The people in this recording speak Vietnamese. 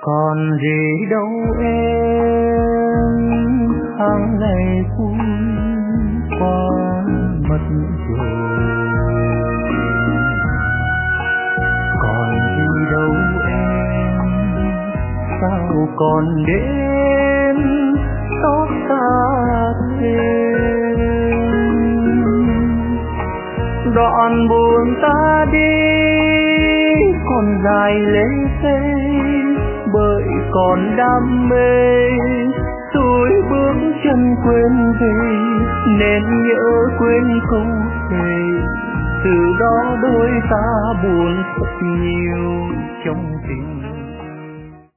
Còn gì đâu em, tháng ngày vui qua mất rồi. Còn gì đâu em, sao còn đến xót xa thêm. Đoạn buồn ta đi còn dài lê thê, bởi còn đam mê xuôi bước chân quên về, nên nhớ quên câu thề. Từ đó đôi ta buồn thật nhiều trong tình.